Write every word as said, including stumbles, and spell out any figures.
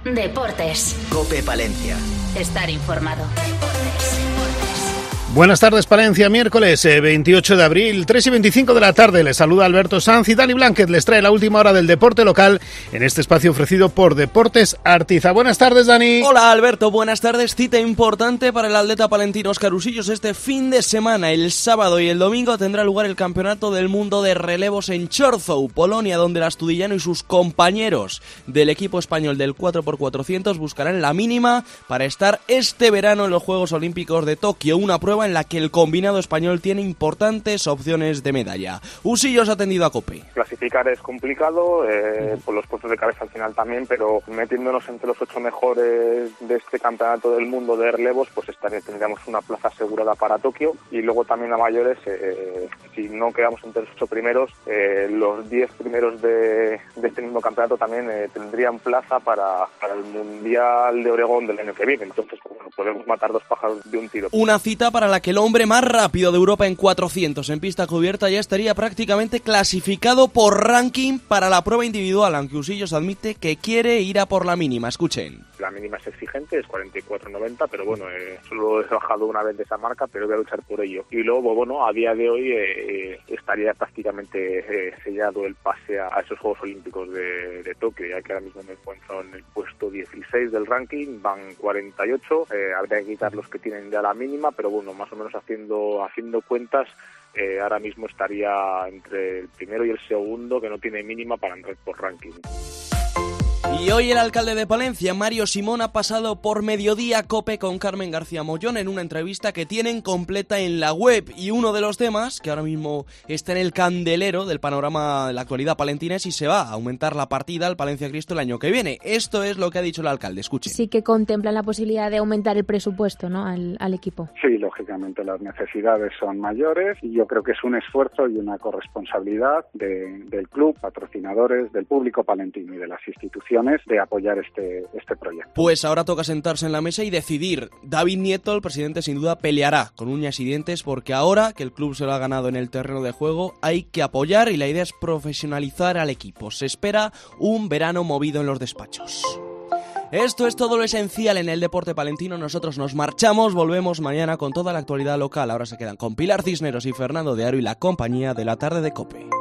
Deportes. COPE Palencia. Estar informado. Buenas tardes, Palencia, miércoles veintiocho de abril, tres y veinticinco de la tarde. Les saluda Alberto Sanz y Dani Blanquet les trae la última hora del deporte local en este espacio ofrecido por Deportes Artiza. Buenas tardes, Dani. Hola, Alberto, buenas tardes. Cita importante para el atleta palentino Óscar Usillos este fin de semana. El sábado y el domingo tendrá lugar el Campeonato del Mundo de Relevos en Chorzów, Polonia, donde el astudillano y sus compañeros del equipo español del cuatro por cuatrocientos buscarán la mínima para estar este verano en los Juegos Olímpicos de Tokio, una prueba en la que el combinado español tiene importantes opciones de medalla. Usillos ha atendido a COPE. Clasificar es complicado, eh, por los puestos de cabeza al final también, pero metiéndonos entre los ocho mejores de este campeonato del mundo de relevos, pues estaré, tendríamos una plaza asegurada para Tokio. Y luego también a mayores, eh, si no quedamos entre los ocho primeros, eh, los diez primeros de, de este mismo campeonato también eh, tendrían plaza para, para el Mundial de Oregón del año que viene. Entonces, pues, bueno, podemos matar dos pájaros de un tiro. Una cita para la que el hombre más rápido de Europa en cuatrocientos en pista cubierta ya estaría prácticamente clasificado por ranking para la prueba individual, aunque Usillos admite que quiere ir a por la mínima. Escuchen. La mínima es exigente, es cuarenta y cuatro noventa, pero bueno, eh, solo he bajado una vez de esa marca, pero voy a luchar por ello. Y luego, bueno, a día de hoy eh, estaría prácticamente eh, sellado el pase a, a esos Juegos Olímpicos de, de Tokio, ya que ahora mismo me encuentro en el puesto dieciséis del ranking, van cuarenta y ocho, eh, habría que quitar los que tienen ya la mínima, pero bueno, más o menos haciendo haciendo cuentas, eh, ahora mismo estaría entre el primero y el segundo, que no tiene mínima para entrar por ranking. Y hoy el alcalde de Palencia, Mario Simón, ha pasado por Mediodía COPE con Carmen García Mollón en una entrevista que tienen completa en la web. Y uno de los temas que ahora mismo está en el candelero del panorama de la actualidad palentina es si se va a aumentar la partida al Palencia Cristo el año que viene. Esto es lo que ha dicho el alcalde. Escuchen. Sí que contemplan la posibilidad de aumentar el presupuesto, ¿no?, al, al equipo. Sí, lógicamente las necesidades son mayores y yo creo que es un esfuerzo y una corresponsabilidad de, del club, patrocinadores, del público palentino y de las instituciones de apoyar este, este proyecto. Pues ahora toca sentarse en la mesa y decidir. David Nieto, el presidente, sin duda peleará con uñas y dientes, porque ahora que el club se lo ha ganado en el terreno de juego hay que apoyar y la idea es profesionalizar al equipo. Se espera un verano movido en los despachos. Esto es todo lo esencial en el deporte palentino. Nosotros nos marchamos, volvemos mañana con toda la actualidad local. Ahora se quedan con Pilar Cisneros y Fernando de Aro y la compañía de la tarde de COPE.